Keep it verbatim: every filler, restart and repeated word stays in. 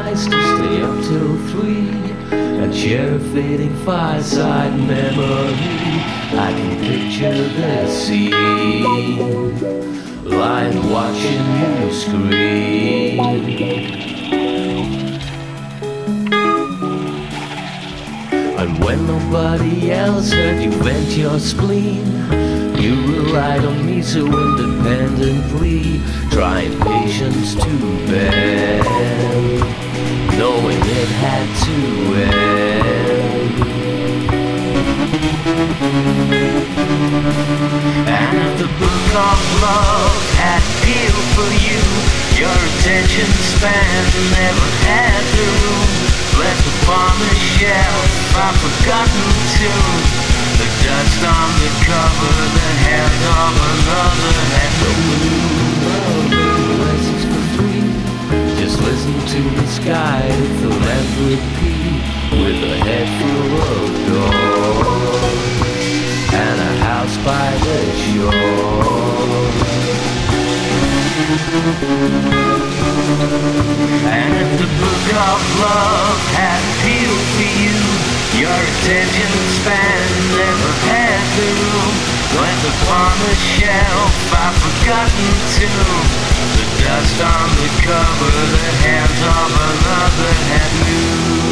nice to stay up till three and share a fading fireside memory. I can picture the scene, lying watching you scream. And when nobody else heard you vent your spleen, you relied on me so independently, trying patience to bear, knowing it had to end. And if the book of love had appeal for you, your attention span never had the room. Left upon the shelf, I've forgotten to. The dust on the cover, the hand of another hand. No new lessons for free. Just listen to the sky, philanthropy, with a head full of doors and a house by the shore. And if the book of love had appealed for you, your attention span never had the room. Left upon the shelf, I've forgotten to. The dust on the cover, the hands of another had moved.